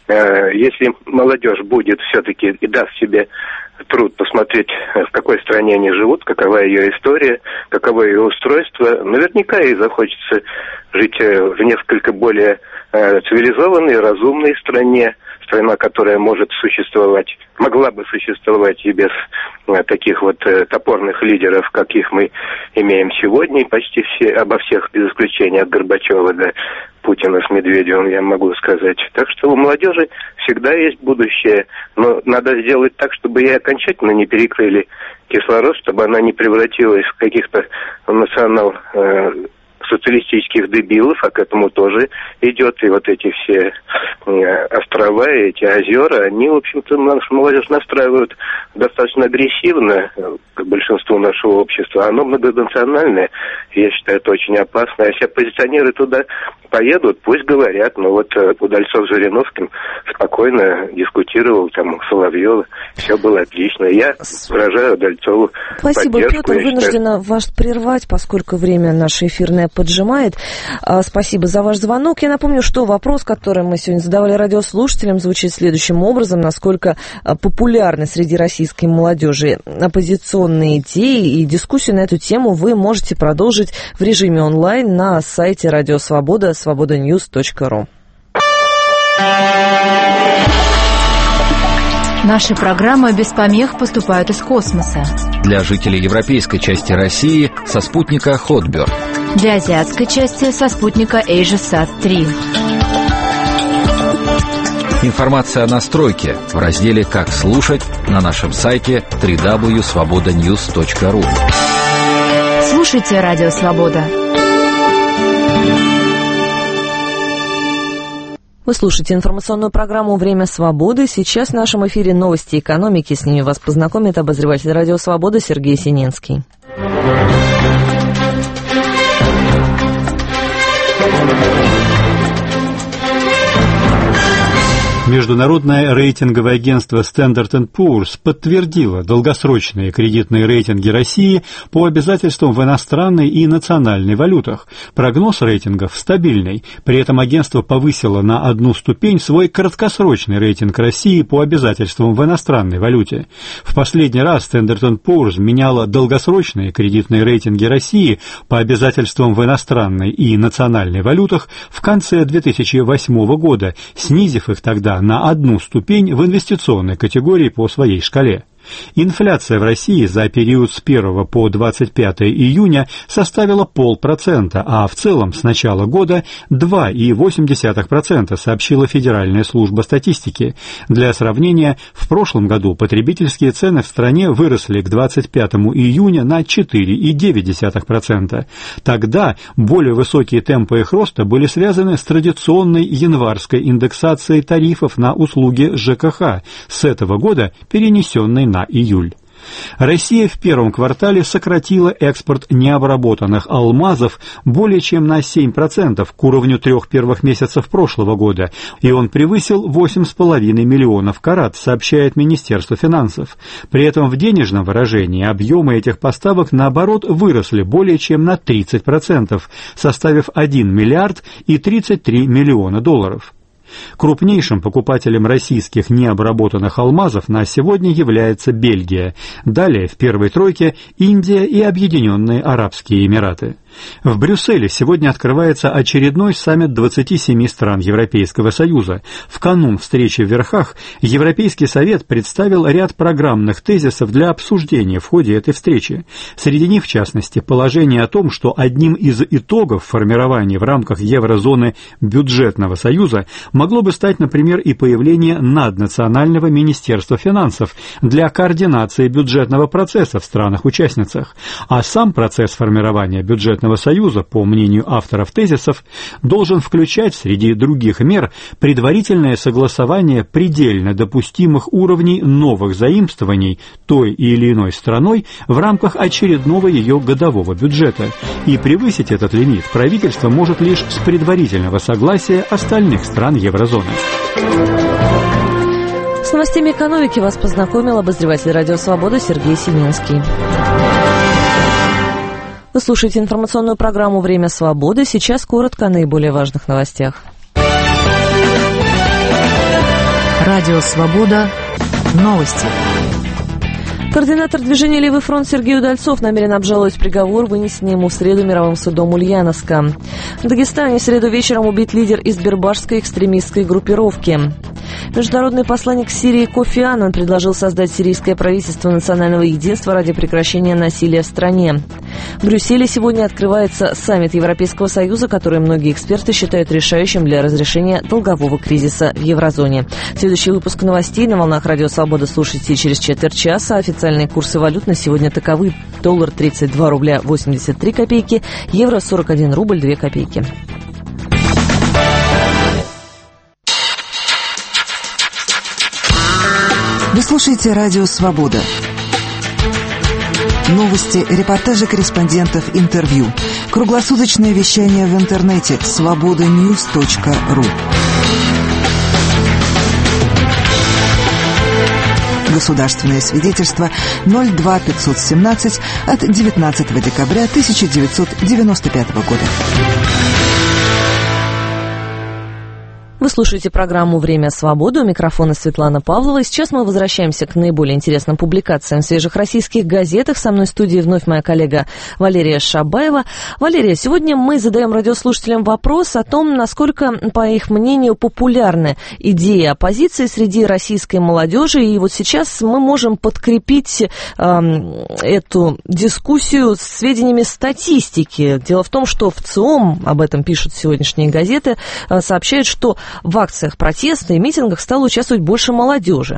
Если молодежь будет все-таки и даст себе труд посмотреть, в какой стране они живут, какова ее история, каково ее устройство, наверняка ей захочется жить в несколько более цивилизованной, разумной стране, страна, которая может существовать, могла бы существовать и без таких вот топорных лидеров, каких мы имеем сегодня, и почти все, обо всех, без исключения от Горбачева до Путина с Медведевым, я могу сказать. Так что у молодежи всегда есть будущее, но надо сделать так, чтобы ей окончательно не перекрыли кислород, чтобы она не превратилась в каких-то национал социалистических дебилов, а к этому тоже идет. И вот эти все острова, эти озера, они, в общем-то, нашу молодежь настраивают достаточно агрессивно, к большинству нашего общества. Оно многонациональное, и я считаю, это очень опасно. Если оппозиционеры туда поедут, пусть говорят. Но вот Удальцов с Жириновским спокойно дискутировал, там, Соловьев, все было отлично. Я выражаю Удальцову Спасибо, поддержку. Петр, вынуждена считаю... вас прервать, поскольку время наше эфирное поджимает. Спасибо за ваш звонок. Я напомню, что вопрос, который мы сегодня задавали радиослушателям, звучит следующим образом: насколько популярны среди российской молодежи оппозиционные идеи, и дискуссию на эту тему вы можете продолжить в режиме онлайн на сайте Радио Свобода, свобода ньюс точка ру. Наши программы без помех поступают из космоса. Для жителей европейской части России со спутника Hotbird. Для азиатской части со спутника AsiaSat три. Информация о настройке в разделе «Как слушать» на нашем сайте дабл ю дабл ю дабл ю точка свобода ньюс точка ру. Слушайте Радио Свобода. Вы слушаете информационную программу «Время свободы». Сейчас в нашем эфире новости экономики. С ними вас познакомит обозреватель Радио Свобода Сергей Сининский. Международное рейтинговое агентство Standard энд Poor's подтвердило долгосрочные кредитные рейтинги России по обязательствам в иностранной и национальной валютах. Прогноз рейтингов стабильный. При этом агентство повысило на одну ступень свой краткосрочный рейтинг России по обязательствам в иностранной валюте. В последний раз Standard энд Poor's меняла долгосрочные кредитные рейтинги России по обязательствам в иностранной и национальной валютах в конце две тысячи восьмого года, снизив их тогда на одну ступень в инвестиционной категории по своей шкале. Инфляция в России за период с первого по двадцать пятое июня составила полпроцента, а в целом с начала года два целых восемь десятых процента, сообщила Федеральная служба статистики. Для сравнения, в прошлом году потребительские цены в стране выросли к двадцать пятому июня на четыре целых девять десятых процента. Тогда более высокие темпы их роста были связаны с традиционной январской индексацией тарифов на услуги ЖКХ, с этого года перенесенной на июль. Россия в первом квартале сократила экспорт необработанных алмазов более чем на семь процентов к уровню трех первых месяцев прошлого года, и он превысил восемь с половиной миллионов карат, сообщает Министерство финансов. При этом в денежном выражении объемы этих поставок, наоборот, выросли более чем на тридцать процентов, составив один миллиард и тридцать три миллиона долларов. Крупнейшим покупателем российских необработанных алмазов на сегодня является Бельгия. Далее в первой тройке Индия и Объединенные Арабские Эмираты. В Брюсселе сегодня открывается очередной саммит двадцати семи стран Европейского Союза. В канун встречи в Верхах Европейский Совет представил ряд программных тезисов для обсуждения в ходе этой встречи. Среди них, в частности, положение о том, что одним из итогов формирования в рамках еврозоны бюджетного союза могло бы стать, например, и появление наднационального министерства финансов для координации бюджетного процесса в странах-участницах. А сам процесс формирования бюджетного Союза, по мнению авторов тезисов, должен включать среди других мер предварительное согласование предельно допустимых уровней новых заимствований той или иной страной в рамках очередного ее годового бюджета. И превысить этот лимит правительство может лишь с предварительного согласия остальных стран еврозоны. С новостями экономики вас познакомил обозреватель Радио Свобода Сергей Сининский. Вы слушаете информационную программу «Время свободы». Сейчас коротко о наиболее важных новостях. Радио «Свобода». Новости. Координатор движения «Левый фронт» Сергей Удальцов намерен обжаловать приговор, вынесенный ему в среду мировым судом Ульяновска. В Дагестане в среду вечером убит лидер избербашской экстремистской группировки. Международный посланник Сирии Кофи Аннан предложил создать сирийское правительство национального единства ради прекращения насилия в стране. В Брюсселе сегодня открывается саммит Европейского Союза, который многие эксперты считают решающим для разрешения долгового кризиса в еврозоне. Следующий выпуск новостей на волнах Радио Свобода слушайте через четверть часа. Официальные курсы валют на сегодня таковы: доллар тридцать два рубля восемьдесят три копейки, евро сорок один рубль две копейки. Вы слушаете Радио Свобода. Новости, репортажи корреспондентов, интервью. Круглосуточное вещание в интернете свобода ньюс точка ру. Государственное свидетельство ноль два пятьсот семнадцать от девятнадцатого декабря тысяча девятьсот девяносто пятого года. Вы слушаете программу «Время свободы». У микрофона Светлана Павлова. И сейчас мы возвращаемся к наиболее интересным публикациям в свежих российских газетах. Со мной в студии вновь моя коллега Валерия Шабаева. Валерия, сегодня мы задаем радиослушателям вопрос о том, насколько, по их мнению, популярны идеи оппозиции среди российской молодежи. И вот сейчас мы можем подкрепить э, эту дискуссию сведениями статистики. Дело в том, что в ЦИОМ, об этом пишут сегодняшние газеты, э, сообщают, что в акциях протеста и митингах стало участвовать больше молодежи.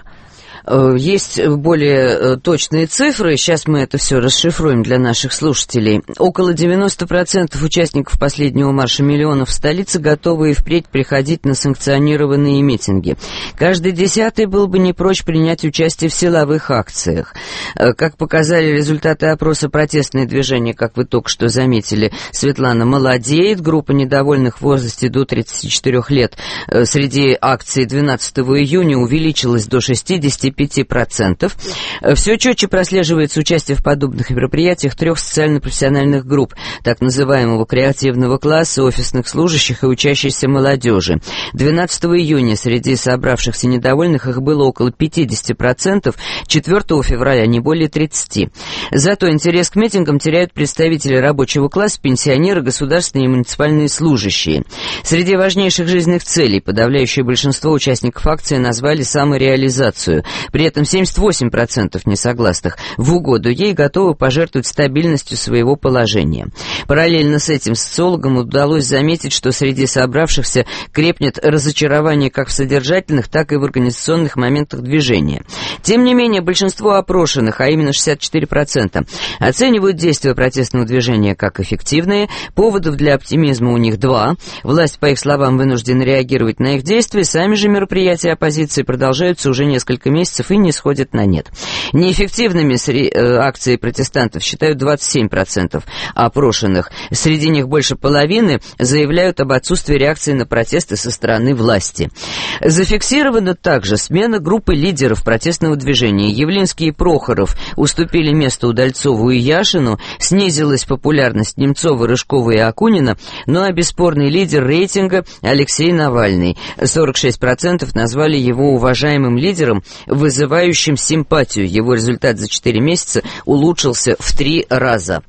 Есть более точные цифры, сейчас мы это все расшифруем для наших слушателей. Около девяносто процентов участников последнего марша миллионов в столице готовы и впредь приходить на санкционированные митинги. Каждый десятый был бы не прочь принять участие в силовых акциях. Как показали результаты опроса, протестное движение, как вы только что заметили, Светлана, молодеет. Группа недовольных в возрасте до тридцати четырёх лет среди акций двенадцатого июня увеличилась до шестидесяти пяти процентов. Все четче прослеживается участие в подобных мероприятиях трех социально-профессиональных групп, так называемого креативного класса, офисных служащих и учащейся молодежи. двенадцатого июня среди собравшихся недовольных их было около пятидесяти процентов, четвёртого февраля не более тридцати процентов. Зато интерес к митингам теряют представители рабочего класса, пенсионеры, государственные и муниципальные служащие. Среди важнейших жизненных целей подавляющее большинство участников акции назвали самореализацию. При этом семьдесят восемь процентов несогласных в угоду ей готовы пожертвовать стабильностью своего положения. Параллельно с этим социологам удалось заметить, что среди собравшихся крепнет разочарование как в содержательных, так и в организационных моментах движения. Тем не менее, большинство опрошенных, а именно шестьдесят четыре процента, оценивают действия протестного движения как эффективные. Поводов для оптимизма у них два. Власть, по их словам, вынуждена реагировать на их действия. Сами же мероприятия оппозиции продолжаются уже несколько месяцев и не сходят на нет. Неэффективными среди, э, акции протестантов считают двадцать семь процентов опрошенных. Среди них больше половины заявляют об отсутствии реакции на протесты со стороны власти. Зафиксирована также смена группы лидеров протестного движения. Явлинский и Прохоров уступили место Удальцову и Яшину, снизилась популярность Немцова, Рыжкова и Акунина, ну а бесспорный лидер рейтинга Алексей Навальный. сорок шесть процентов назвали его уважаемым лидером, вызывающим симпатию. Его результат за четыре месяца улучшился в три раза.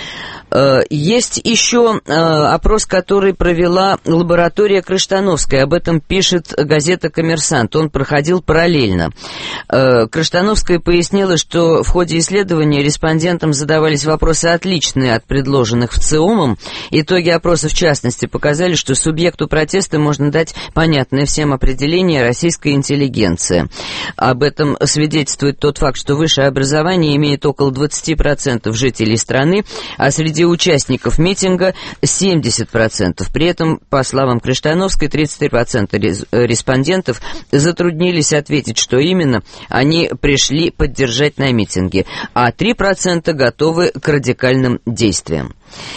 Есть еще опрос, который провела лаборатория Крыштановской. Об этом пишет газета «Коммерсант». Он проходил параллельно. Крыштановская пояснила, что в ходе исследования респондентам задавались вопросы, отличные от предложенных в ЦИОМом. Итоги опроса, в частности, показали, что субъекту протеста можно дать понятное всем определение «российская интеллигенция». Об этом свидетельствует тот факт, что высшее образование имеет около двадцати процентов жителей страны, а среди участников митинга семьдесят процентов. При этом, по словам Крыштановской, тридцать три процента респондентов затруднились ответить, что именно они пришли поддержать на митинге, а три процента готовы к радикальным действиям.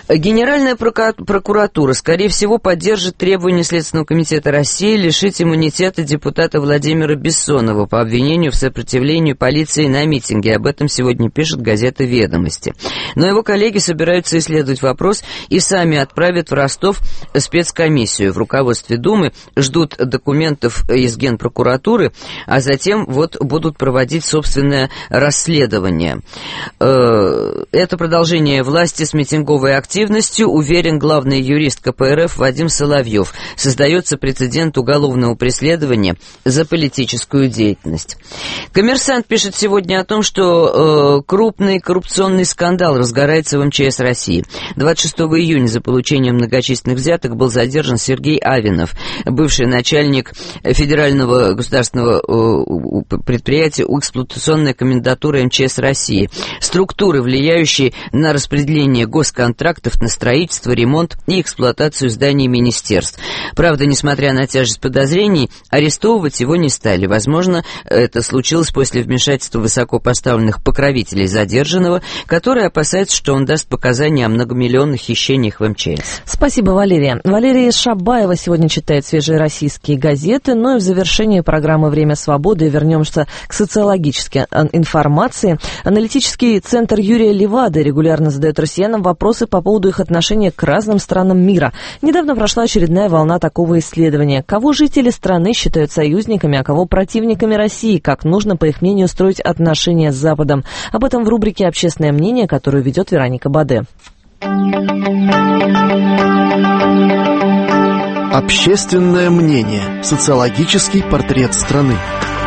Генеральная прокуратура, скорее всего, поддержит требования Следственного комитета России лишить иммунитета депутата Владимира Бессонова по обвинению в сопротивлении полиции на митинге. Об этом сегодня пишет газета «Ведомости». Но его коллеги собираются исследовать вопрос и сами отправят в Ростов спецкомиссию. В руководстве Думы ждут документов из Генпрокуратуры, а затем вот будут проводить собственное расследование. Это продолжение власти с митинговой активностью. Активностью, уверен главный юрист ка пэ эр эф Вадим Соловьев. Создается прецедент уголовного преследования за политическую деятельность. «Коммерсант» пишет сегодня о том, что э, крупный коррупционный скандал разгорается в эм че эс России. двадцать шестого июня за получение многочисленных взяток был задержан Сергей Авинов, бывший начальник федерального государственного э, предприятия эксплуатационная комендатура эм че эс России. Структуры, влияющие на распределение госконтрактов на строительство, ремонт и эксплуатацию зданий министерств. Правда, несмотря на тяжесть подозрений, арестовывать его не стали. Возможно, это случилось после вмешательства высокопоставленных покровителей задержанного, которые опасаются, что он даст показания о многомиллионных хищениях в эм че эс. Спасибо, Валерия. Валерия Шабаева сегодня читает свежие российские газеты, но и в завершении программы «Время свободы» вернемся к социологической информации. Аналитический центр Юрия Левады регулярно задает россиянам вопросы по поводу их отношения к разным странам мира. Недавно прошла очередная волна такого исследования. Кого жители страны считают союзниками, а кого противниками России? Как нужно, по их мнению, строить отношения с Западом? Об этом в рубрике «Общественное мнение», которую ведет Вероника Баде. Общественное мнение. Социологический портрет страны.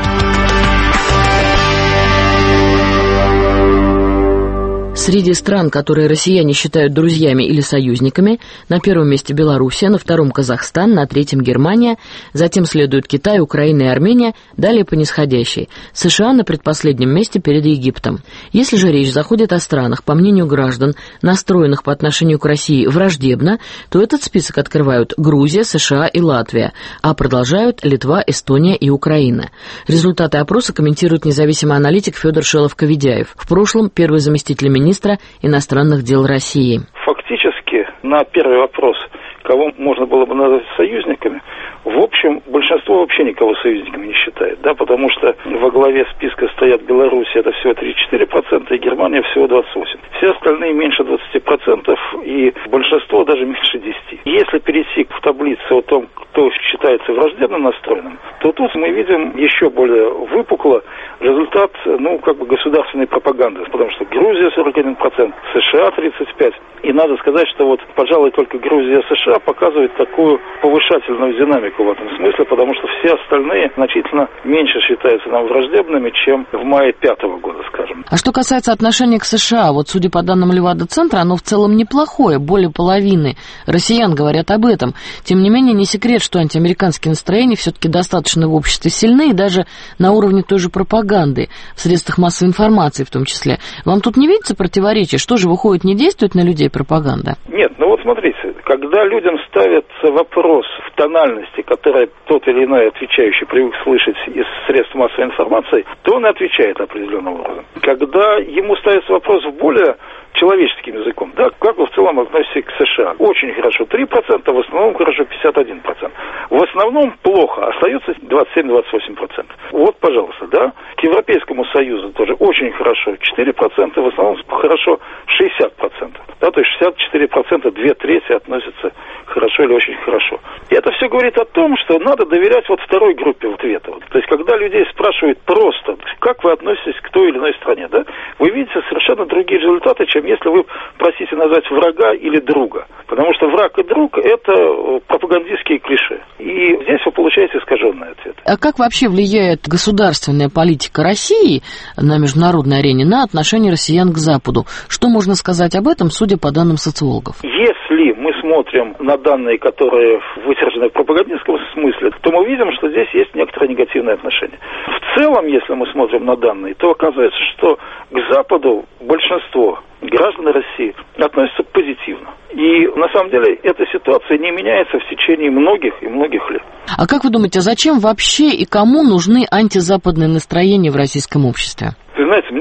Среди стран, которые россияне считают друзьями или союзниками, на первом месте Белоруссия, на втором Казахстан, на третьем Германия, затем следуют Китай, Украина и Армения, далее по нисходящей. США на предпоследнем месте перед Египтом. Если же речь заходит о странах, по мнению граждан, настроенных по отношению к России враждебно, то этот список открывают Грузия, США и Латвия, а продолжают Литва, Эстония и Украина. Результаты опроса комментирует независимый аналитик Федор Шелов-Коведяев, в прошлом первый заместитель министра иностранных дел России. Фактически, на первый вопрос, кого можно было бы назвать союзниками, в общем, большинство вообще никого союзниками не считает, да, потому что во главе списка стоят Беларусь, это всего три-четыре процента, и Германия всего двадцать восемь процентов. Все остальные меньше двадцати процентов, и большинство даже меньше десяти процентов. Если перейти в таблицу о том, кто считается враждебно настроенным, то тут мы видим еще более выпукло результат, ну, как бы государственной пропаганды, потому что Грузия сорок один процент, США тридцать пять процентов. И надо сказать, что вот, пожалуй, только Грузия и США показывают такую повышательную динамику в этом смысле, потому что все остальные значительно меньше считаются нам враждебными, чем в мае пятого года, скажем. А что касается отношения к США, вот судя по данным Левада-центра, оно в целом неплохое, более половины россиян говорят об этом. Тем не менее, не секрет, что антиамериканские настроения все-таки достаточно в обществе сильны, и даже на уровне той же пропаганды, в средствах массовой информации в том числе. Вам тут не видится противоречия? Что же, выходит, не действует на людей пропаганда? Нет, ну вот смотрите, когда людям ставится вопрос в тональности, которая тот или иной отвечающий привык слышать из средств массовой информации, то он отвечает определенным образом. Когда ему ставится вопрос в более человеческим языком, да, как вы в целом относитесь к США? Очень хорошо, три процента, в основном хорошо, пятьдесят один процент. В основном плохо, остается двадцать семь - двадцать восемь процентов. Вот, пожалуйста, да, к Европейскому Союзу тоже очень хорошо, четыре процента, в основном хорошо, шестьдесят процентов. Да, то есть шестьдесят четыре процента, две трети относятся хорошо или очень хорошо. И это все говорит о том, что надо доверять вот второй группе ответа. Вот. То есть, когда людей спрашивают просто, как вы относитесь к той или иной стране, да, вы видите совершенно другие результаты, чем если вы просите назвать врага или друга. Потому что враг и друг – это пропагандистские клише. И здесь вы получаете искаженный ответ. А как вообще влияет государственная политика России на международной арене на отношение россиян к Западу? Что можно сказать об этом, судя по данным социологов? Если мы смотрим на данные, которые вытержены в пропагандистском смысле, то мы видим, что здесь есть некоторое негативное отношение. В целом, если мы смотрим на данные, то оказывается, что к Западу большинство граждан России относятся позитивно. И на самом деле эта ситуация не меняется в течение многих и многих лет. А как вы думаете, зачем вообще и кому нужны антизападные настроения в российском обществе? Вы знаете, мне трудно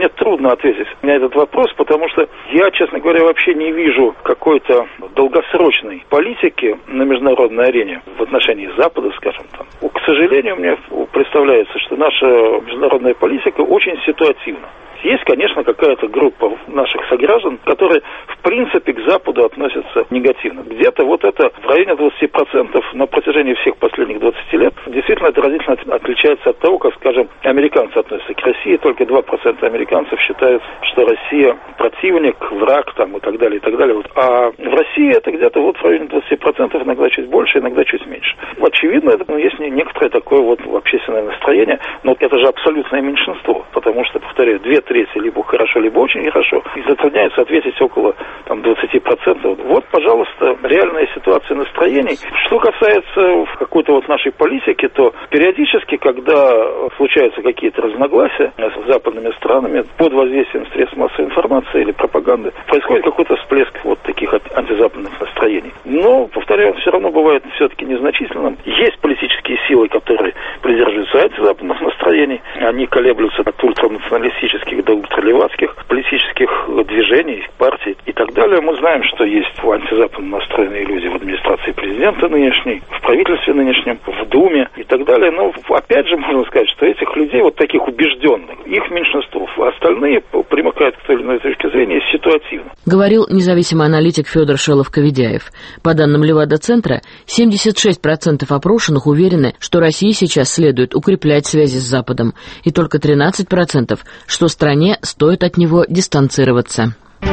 трудно ответить на этот вопрос, потому что я, честно говоря, вообще не вижу какой-то долгосрочной политики на международной арене в отношении Запада, скажем там. К сожалению, мне представляется, что наша международная политика очень ситуативна. Есть, конечно, какая-то группа наших сограждан, которые, в принципе, к Западу относятся негативно. Где-то вот это в районе двадцати процентов на протяжении всех последних двадцати лет. Действительно, это разительно отличается от того, как, скажем, американцы относятся к России. Только два процента американцев считают, что Россия противник, враг там, и так далее, и так далее. А в России это где-то вот в районе двадцати процентов, иногда чуть больше, иногда чуть меньше. Очевидно, это, ну, есть некоторое такое вот общественное настроение, но это же абсолютное меньшинство, потому что, повторяю, две трети либо хорошо, либо очень хорошо, и затрудняется ответить около там, двадцати процентов. Вот, пожалуйста, реальная ситуация настроений. Что касается какой-то вот нашей политики, то периодически, когда случаются какие-то разногласия с западными странами под воздействием средств массовой информации или пропаганды, происходит какой-то всплеск вот таких антизападных настроений. Но, повторяю, все равно бывает все-таки незначительным. Есть политические силы, которые придерживаются антизападных настроений. Они колеблются от ультранационалистических до ультралевацких политических движений, партий и так далее. Мы знаем, что есть антизападно настроенные люди в администрации президента нынешней, в правительстве нынешнем, в Думе и так далее. Но опять же можно сказать, что этих людей, вот таких убежденных, их меньшинство. Остальные примыкают к той или иной точке зрения ситуативно. Говорил независимый аналитик Федор Шелов-Коведяев. По данным Левада-центра, семьдесят шесть процентов опрошенных уверены, что России сейчас следует укреплять связи с Западом, и только тринадцать процентов, что стране стоит от него дистанцироваться.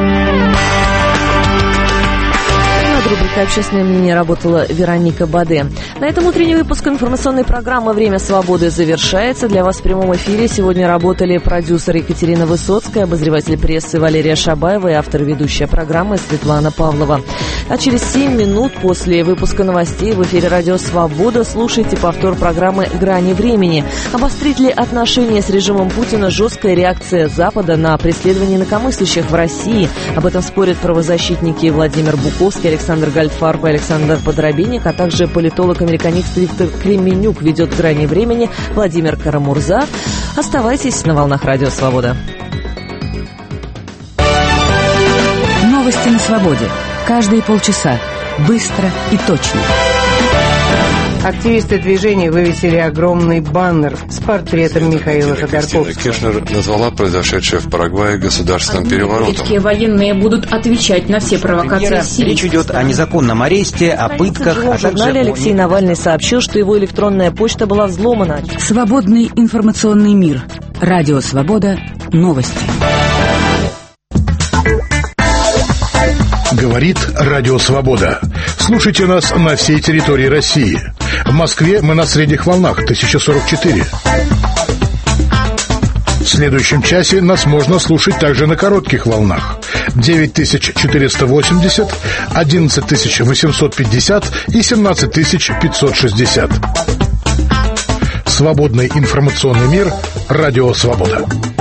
Рубрика «Общественное мнение» работала Вероника Баде. На этом утренний выпуск информационной программы «Время свободы» завершается. Для вас в прямом эфире сегодня работали продюсер Екатерина Высоцкая, обозреватель прессы Валерия Шабаева и автор-ведущая программы Светлана Павлова. А через семь минут после выпуска новостей в эфире «Радио Свобода» слушайте повтор программы «Грани времени». Обострит ли отношения с режимом Путина жесткая реакция Запада на преследование инакомыслящих в России? Об этом спорят правозащитники Владимир Буковский, Александр Александр Гальфарб и Александр Подробинник, а также политолог-американист Виктор Кременюк. Ведет «Грани времени» Владимир Карамурза. Оставайтесь на волнах «Радио Свобода». Новости на свободе. Каждые полчаса. Быстро и точно. Активисты движения вывесили огромный баннер с портретом Михаила Ходорковского. Кирchner назвала произошедшее в Парагвае государственным переворотом. Американские военные будут отвечать на все провокации сил. Речь идет о незаконном аресте, о пытках, а также... В журнале Алексей Навальный сообщил, что его электронная почта была взломана. Свободный информационный мир. Радио Свобода. Новости. Говорит Радио Свобода. Слушайте нас на всей территории России. В Москве мы на средних волнах тысяча сорок четыре. В следующем часе нас можно слушать также на коротких волнах девять тысяч четыреста восемьдесят, одиннадцать тысяч восемьсот пятьдесят и семнадцать тысяч пятьсот шестьдесят. Свободный информационный мир. Радио Свобода.